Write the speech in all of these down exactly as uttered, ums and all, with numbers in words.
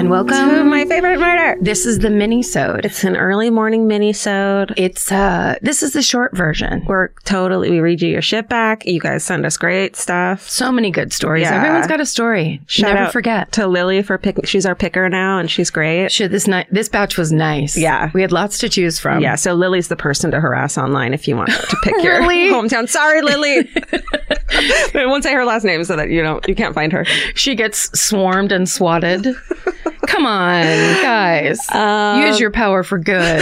and welcome to my favorite murder. This is the mini-sode. It's an early morning mini-sode. It's, uh, this is the short version. We're totally, we read you your shit back. You guys send us great stuff. So many good stories. Yeah. Everyone's got a story. Shout Never out forget. to Lily for picking. She's our picker now, and she's great. Shit, this ni- this batch was nice. Yeah. We had lots to choose from. Yeah, so Lily's the person to harass online if you want to pick your Lily? hometown. Sorry, Lily. I won't say her last name so that you don't, you can't find her. She gets swarmed and swatted. Come on, guys. Um, Use your power for good.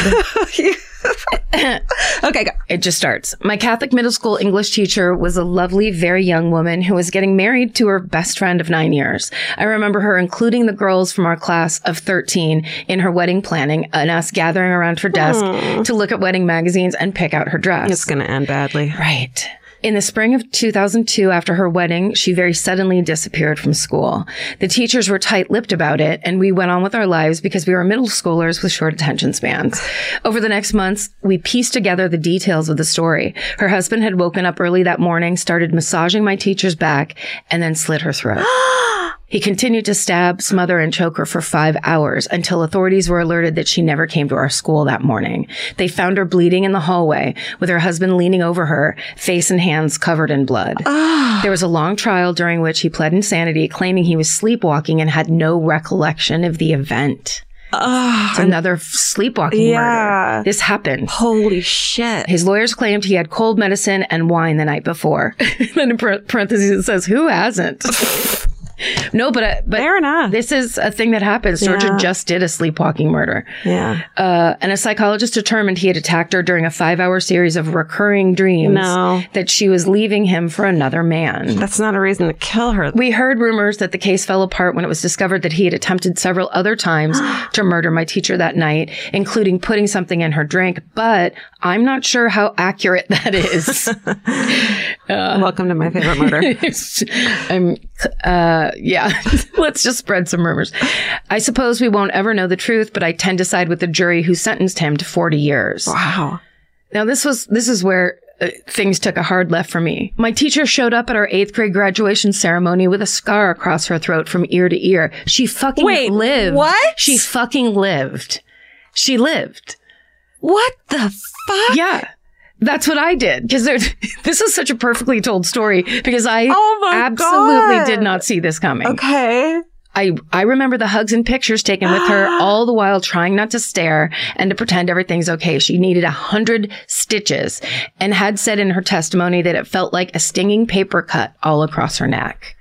Okay, go. It just starts. My Catholic middle school English teacher was a lovely, very young woman who was getting married to her best friend of nine years. I remember her including the girls from our class of thirteen in her wedding planning and us gathering around her desk Hmm. to look at wedding magazines and pick out her dress. It's going to end badly. Right. In the spring of two thousand two, after her wedding, she very suddenly disappeared from school. The teachers were tight-lipped about it, and we went on with our lives because we were middle schoolers with short attention spans. Over the next months, we pieced together the details of the story. Her husband had woken up early that morning, started massaging my teacher's back, and then slit her throat. He continued to stab, smother, and choke her for five hours until authorities were alerted that she never came to our school that morning. They found her bleeding in the hallway with her husband leaning over her, face and hands covered in blood. Oh. There was a long trial during which he pled insanity, claiming he was sleepwalking and had no recollection of the event. Oh, It's another f- sleepwalking Yeah. murder. This happened. Holy shit. His lawyers claimed he had cold medicine and wine the night before. Then in par- parentheses it says, who hasn't? No, but uh, but Fair enough. this is a thing that happens. Georgia Yeah. just did a sleepwalking murder. Yeah. Uh, and a psychologist determined he had attacked her during a five-hour series of recurring dreams No. that she was leaving him for another man. That's not a reason to kill her. We heard rumors that the case fell apart when it was discovered that he had attempted several other times to murder my teacher that night, including putting something in her drink, but I'm not sure how accurate that is. Welcome to my favorite murder. I'm, uh, yeah, let's just spread some rumors. I suppose we won't ever know the truth, but I tend to side with the jury who sentenced him to forty years. Wow. Now, this was, this is where uh, things took a hard left for me. My teacher showed up at our eighth grade graduation ceremony with a scar across her throat from ear to ear. She fucking Wait, lived. what? She fucking lived. She lived. What the fuck? Yeah. That's what I did. Because this is such a perfectly told story because I Oh my absolutely God. did not see this coming. Okay. I, I remember the hugs and pictures taken with her, all the while trying not to stare and to pretend everything's okay. She needed a hundred stitches and had said in her testimony that it felt like a stinging paper cut all across her neck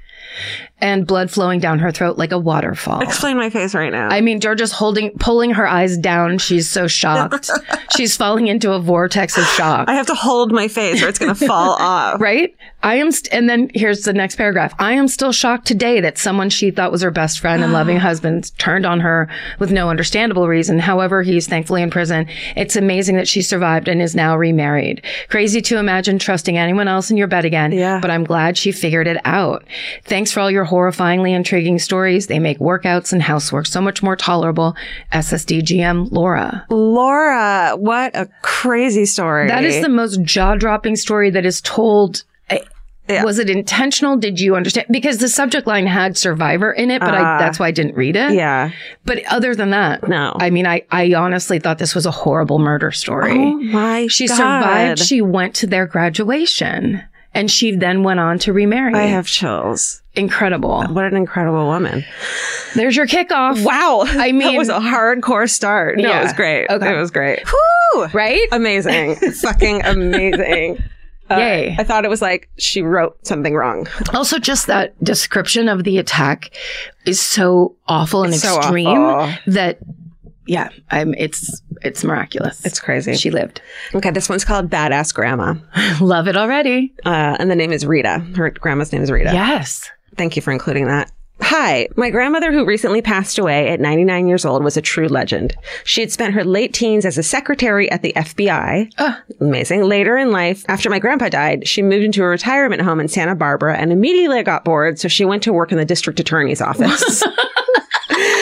and blood flowing down her throat like a waterfall. Explain my face right now. I mean, Georgia's holding, pulling her eyes down. She's so shocked. She's falling into a vortex of shock. I have to hold my face or it's going to fall off. Right? I am, st- and then here's the next paragraph. I am still shocked today that someone she thought was her best friend and loving husband turned on her with no understandable reason. However, he's thankfully in prison. It's amazing that she survived and is now remarried. Crazy to imagine trusting anyone else in your bed again. Yeah. But I'm glad she figured it out. Thanks for all your horrifyingly intriguing stories. They make workouts and housework so much more tolerable. S S D G M Laura. Laura, what a crazy story. That is the most jaw-dropping story that is told. Yeah. Was it intentional? Did you understand? Because the subject line had survivor in it, but Uh, I, that's why I didn't read it. Yeah. But other than that, No. I mean, I, I honestly thought this was a horrible murder story. Oh my She God. survived. She went to their graduation and she then went on to remarry. I have chills. Incredible. What an incredible woman. There's your kickoff. Wow. I mean- that was a hardcore start. No, Yeah. it was great. Okay. It was great. Whew. Right? Amazing. Fucking amazing. Uh, Yay. I thought it was like she wrote something wrong. Also, just that description of the attack is so awful and It's so extreme awful. that, yeah, I'm, it's, it's miraculous. It's crazy. She lived. Okay, this one's called Badass Grandma. Love it already. Uh, and the name is Rita. Her grandma's name is Rita. Yes. Thank you for including that. Hi, my grandmother who recently passed away at ninety-nine years old was a true legend. She had spent her late teens as a secretary at the F B I. Uh. Amazing. Later in life, after my grandpa died, she moved into a retirement home in Santa Barbara and immediately got bored, so she went to work in the district attorney's office.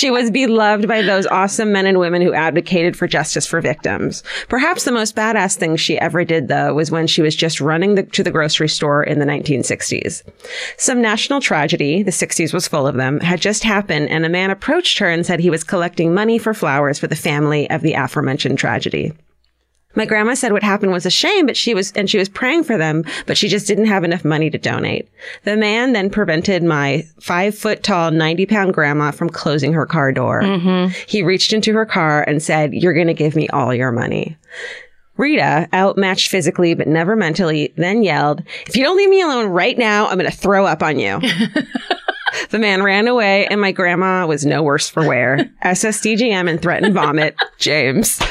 She was beloved by those awesome men and women who advocated for justice for victims. Perhaps the most badass thing she ever did, though, was when she was just running the, to the grocery store in the nineteen sixties. Some national tragedy, the sixties was full of them, had just happened, and a man approached her and said he was collecting money for flowers for the family of the aforementioned tragedy. My grandma said what happened was a shame, but she was, and she was praying for them, but she just didn't have enough money to donate. The man then prevented my five foot tall, ninety pound grandma from closing her car door. Mm-hmm. He reached into her car and said, "You're going to give me all your money." Rita, outmatched physically but never mentally, then yelled, "If you don't leave me alone right now, I'm going to throw up on you." The man ran away, and my grandma was no worse for wear. S S D G M and threatened vomit. James.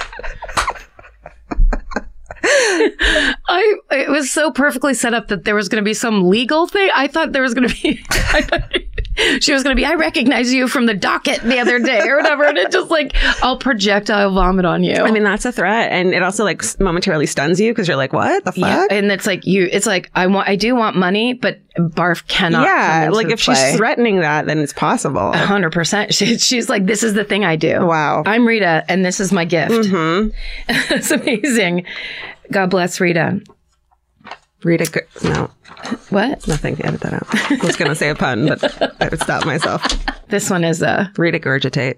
I it was so perfectly set up that there was going to be some legal thing. I thought there was going to be I thought she was going to be, "I recognize you from the docket the other day," or whatever, and it just like, "I'll projectile vomit on you." I mean, that's a threat, and it also like momentarily stuns you because you're like, "What the fuck?" Yeah, and it's like you it's like I want I do want money, but barf cannot yeah come like if play. She's threatening that, then it's possible. one hundred percent. She, she's like, "This is the thing I do. Wow. I'm Rita, and this is my gift." Mm-hmm. It's amazing. God bless Rita. Rita, G- no. What? Nothing. Edit that out. I was going to say a pun, but I would stop myself. This one is a... Rita Gurgitate.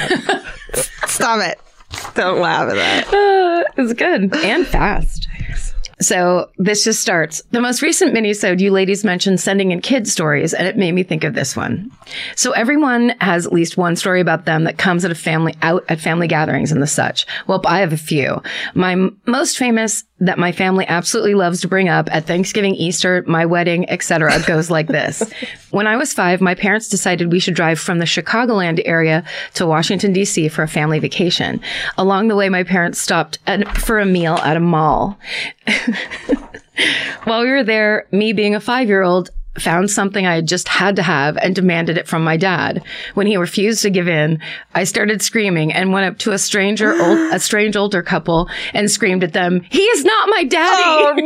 Stop it. Don't laugh at that. Uh, it's good. And fast. So this just starts. The most recent minisode, you ladies mentioned sending in kid stories, and it made me think of this one. So everyone has at least one story about them that comes at a family out at family gatherings and the such. Well, I have a few. My m- most famous that my family absolutely loves to bring up at Thanksgiving, Easter, my wedding, et cetera goes like this. When I was five, my parents decided we should drive from the Chicagoland area to Washington, D C for a family vacation. Along the way, my parents stopped at, for a meal at a mall. While we were there, me being a five-year-old, found something I had just had to have and demanded it from my dad. When he refused to give in, I started screaming and went up to a stranger, old, a strange older couple and screamed at them, "He is not my daddy!"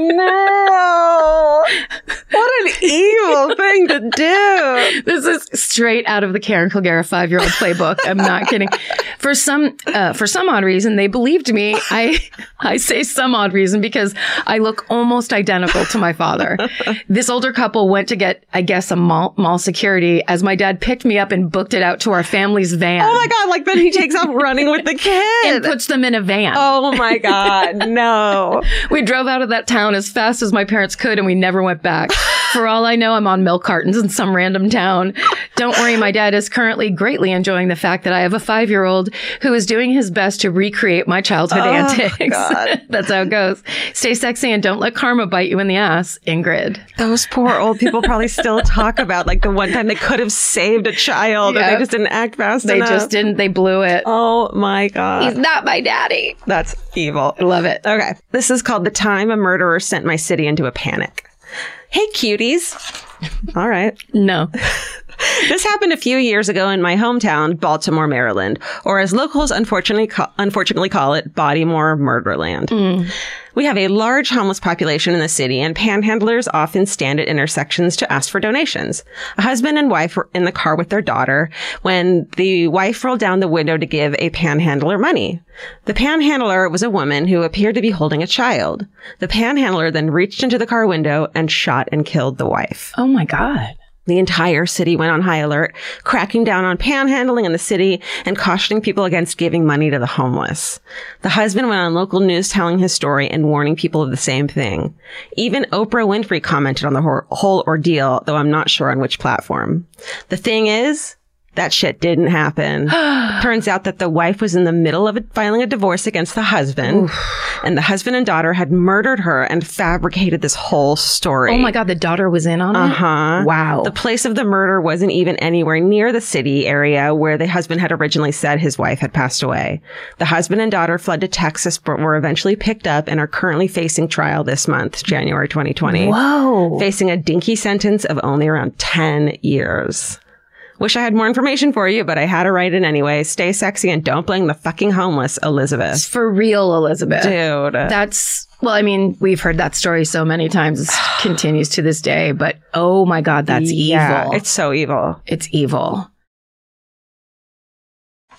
Oh, no. What an evil thing to do. This is straight out of the Karen Kilgara five-year-old playbook. I'm not kidding. For some, uh, for some odd reason, they believed me. I, I say some odd reason because I look almost identical to my father. This older couple went to get, I guess, a mall, mall security as my dad picked me up and booked it out to our family's van. Oh my God. Like then he takes off running with the kid. And puts them in a van. Oh my God. No. We drove out of that town as fast as my parents could and we never went back. For all I know, I'm on milk cartons in some random town. Don't worry, my dad is currently greatly enjoying the fact that I have a five-year-old who is doing his best to recreate my childhood oh, antics. God. That's how it goes. Stay sexy and don't let karma bite you in the ass, Ingrid. Those poor old people probably still talk about like the one time they could have saved a child Yep. and they just didn't act fast They enough. just didn't. They blew it. Oh my God. He's not my daddy. That's evil. I love it. Okay. This is called The Time a Murderer Sent My City into a Panic. Hey, cuties. All right. No. This happened a few years ago in my hometown, Baltimore, Maryland, or as locals unfortunately ca- unfortunately call it, Bodymore Murderland. Mm. We have a large homeless population in the city, and panhandlers often stand at intersections to ask for donations. A husband and wife were in the car with their daughter when the wife rolled down the window to give a panhandler money. The panhandler was a woman who appeared to be holding a child. The panhandler then reached into the car window and shot and killed the wife. Oh my God. The entire city went on high alert, cracking down on panhandling in the city and cautioning people against giving money to the homeless. The husband went on local news telling his story and warning people of the same thing. Even Oprah Winfrey commented on the whole ordeal, though I'm not sure on which platform. The thing is, that shit didn't happen. Turns out that the wife was in the middle of filing a divorce against the husband, Oof. and the husband and daughter had murdered her and fabricated this whole story. Oh my God, the daughter was in on it? Uh-huh. Wow. The place of the murder wasn't even anywhere near the city area where the husband had originally said his wife had passed away. The husband and daughter fled to Texas, but were eventually picked up and are currently facing trial this month, January twenty twenty. Whoa. Facing a dinky sentence of only around ten years. Wish I had more information for you, but I had to write it anyway. Stay sexy and don't blame the fucking homeless, Elizabeth. It's for real, Elizabeth. Dude. That's, well, I mean, we've heard that story so many times. It continues to this day, but oh my God, that's yeah, evil. It's so evil. It's evil.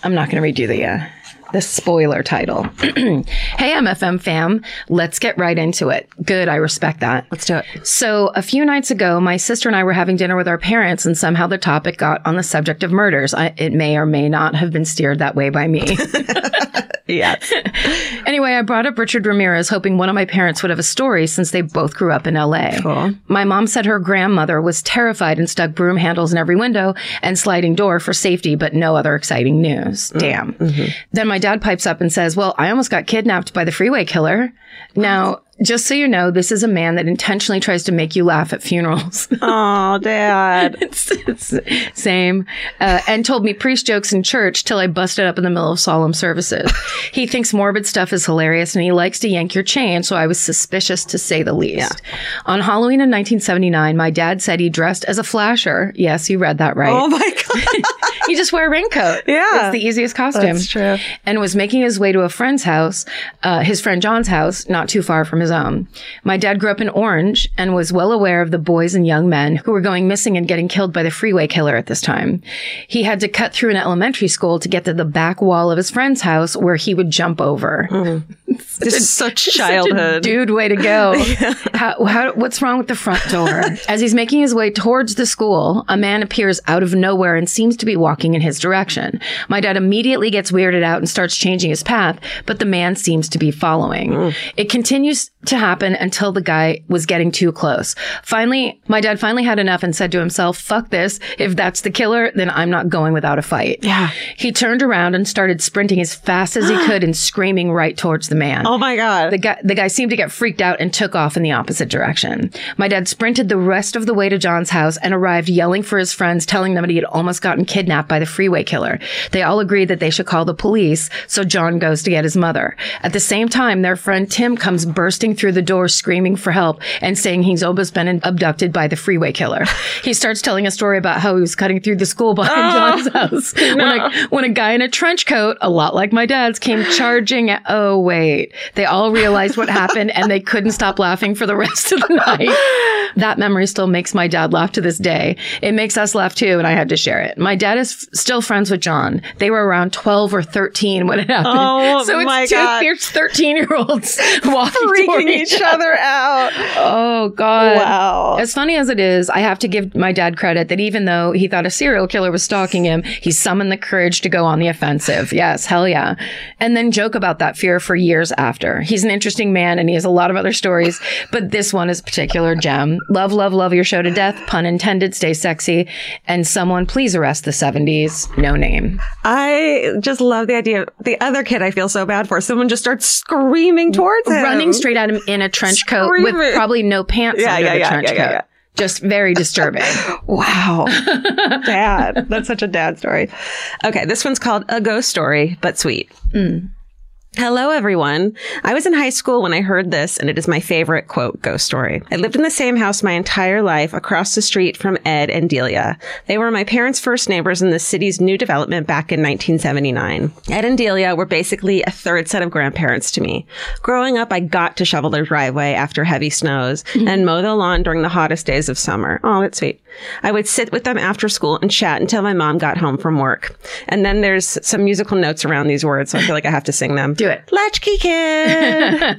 I'm not going to redo the uh, the spoiler title. Hey, M F M fam, let's get right into it. Good, I respect that. Let's do it. So a few nights ago, my sister and I were having dinner with our parents, and somehow the topic got on the subject of murders. I, it may or may not have been steered that way by me. Yes. Anyway, I brought up Richard Ramirez, hoping one of my parents would have a story since they both grew up in L A. Cool. My mom said her grandmother was terrified and stuck broom handles in every window and sliding door for safety, but no other exciting news. Damn. Mm-hmm. Then my dad pipes up and says, well, I almost got kidnapped by the freeway killer. Now, just so you know, this is a man that intentionally tries to make you laugh at funerals. Oh, Dad. it's, it's same. Uh, and told me priest jokes in church till I busted up in the middle of solemn services. He thinks morbid stuff is hilarious and he likes to yank your chain, so I was suspicious to say the least. Yeah. On Halloween in nineteen seventy-nine, my dad said he dressed as a flasher. Yes, you read that right. Oh, my God. He just wore a raincoat. Yeah. It's the easiest costume. That's true. And was making his way to a friend's house, uh, his friend John's house, not too far from his own. My dad grew up in Orange and was well aware of the boys and young men who were going missing and getting killed by the freeway killer at this time. He had to cut through an elementary school to get to the back wall of his friend's house where he would jump over. Mm. This is such childhood. Such a dude way to go. Yeah. How, how, what's wrong with the front door? As he's making his way towards the school, a man appears out of nowhere and seems to be walking in his direction. My dad immediately gets weirded out and starts changing his path, but the man seems to be following. Mm. It continues to happen until the guy was getting too close. Finally, my dad finally had enough and said to himself, fuck this. If that's the killer, then I'm not going without a fight. Yeah. He turned around and started sprinting as fast as he could and screaming right towards the man. Oh my God. The guy, the guy seemed to get freaked out and took off in the opposite direction. My dad sprinted the rest of the way to John's house and arrived yelling for his friends, telling them that he had almost gotten kidnapped by the freeway killer. They all agreed that they should call the police, so John goes to get his mother. At the same time, their friend Tim comes bursting through the door screaming for help and saying he's almost been abducted by the freeway killer. He starts telling a story about how he was cutting through the school behind oh, John's house no. when, a, when a guy in a trench coat, a lot like my dad's, came charging at, oh wait. They all realized what happened and they couldn't stop laughing for the rest of the night. That memory still makes my dad laugh to this day. It makes us laugh too, and I had to share it. My dad is f- still friends with John. They were around twelve or thirteen when it happened. Oh, so it's my two God. fierce thirteen-year-olds walking freaking each, each other out. Oh, God. Wow. As funny as it is, I have to give my dad credit that even though he thought a serial killer was stalking him, he summoned the courage to go on the offensive. Yes, hell yeah. And then joke about that fear for years after. He's an interesting man and he has a lot of other stories, but this one is a particular gem. Love, love, love your show to death. Pun intended. Stay sexy. And someone please arrest the seventies. No name. I just love the idea. The other kid I feel so bad for. Someone just starts screaming towards him. Running straight at him in a trench coat Screaming. with probably no pants yeah, under yeah, the yeah, trench yeah, coat. yeah, yeah. Just very disturbing. Wow. Dad. That's such a dad story. Okay, this one's called A Ghost Story, but sweet. Mm. Hello, everyone. I was in high school when I heard this, and it is my favorite, quote, ghost story. I lived in the same house my entire life across the street from Ed and Delia. They were my parents' first neighbors in the city's new development back in nineteen seventy-nine. Ed and Delia were basically a third set of grandparents to me. Growing up, I got to shovel their driveway after heavy snows and mow the lawn during the hottest days of summer. Oh, that's sweet. I would sit with them after school and chat until my mom got home from work. And then there's some musical notes around these words, so I feel like I have to sing them. Do it. Latchkey Kid.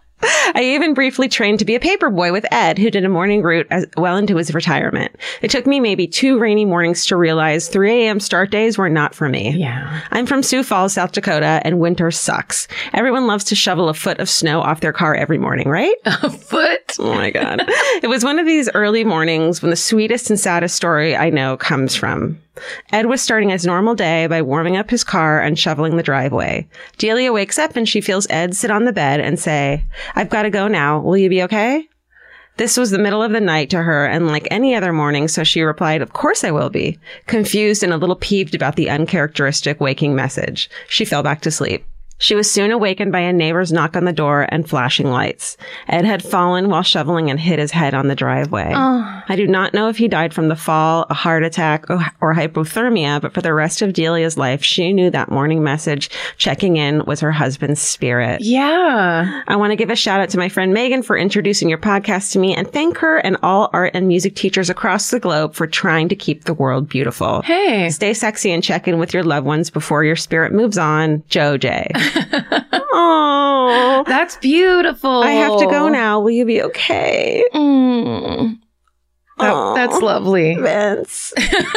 I even briefly trained to be a paperboy with Ed, who did a morning route as well into his retirement. It took me maybe two rainy mornings to realize three a.m. start days were not for me. Yeah. I'm from Sioux Falls, South Dakota, and winter sucks. Everyone loves to shovel a foot of snow off their car every morning, right? A foot? Oh, my God. It was one of these early mornings when the sweetest and saddest story I know comes from. Ed was starting his normal day by warming up his car and shoveling the driveway. Delia wakes up and she feels Ed sit on the bed and say, "I've got to go now. Will you be okay?" This was the middle of the night to her, and like any other morning, so she replied, "Of course I will be," confused and a little peeved about the uncharacteristic waking message. She fell back to sleep. She was soon awakened by a neighbor's knock on the door and flashing lights. Ed had fallen while shoveling and hit his head on the driveway. Oh. I do not know if he died from the fall, a heart attack, or, or hypothermia, but for the rest of Delia's life, she knew that morning message checking in was her husband's spirit. Yeah. I want to give a shout out to my friend Megan for introducing your podcast to me and thank her and all art and music teachers across the globe for trying to keep the world beautiful. Hey. Stay sexy and check in with your loved ones before your spirit moves on. Joe J. Oh, that's beautiful. I have to go now. Will you be okay? Mm. That, that's lovely. Vince.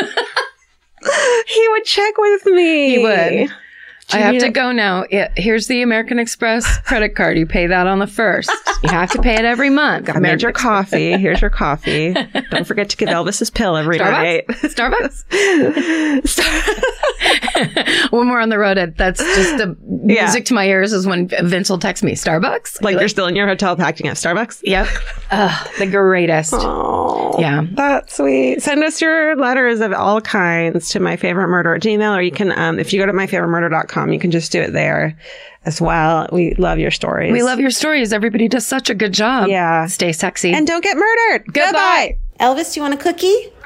He would check with me. He would. I have to go now. It, here's the American Express credit card. You pay that on the first. You have to pay it every month. I made your coffee. Here's your coffee. Don't forget to give Elvis his pill every Starbucks? night. Starbucks? Star- when we're on the road, that's just the music yeah. to my ears is when Vince will text me, Starbucks? Like, like you're still in your hotel packing at Starbucks? Yep. Uh, the greatest. Oh, yeah. That's sweet. Send us your letters of all kinds to my favorite murder at Gmail, or you can, um, if you go to my favorite murder dot com, you can just do it there as well. We love your stories. We love your stories. Everybody does such a good job. Yeah. Stay sexy. And don't get murdered. Goodbye. Goodbye. Elvis, do you want a cookie?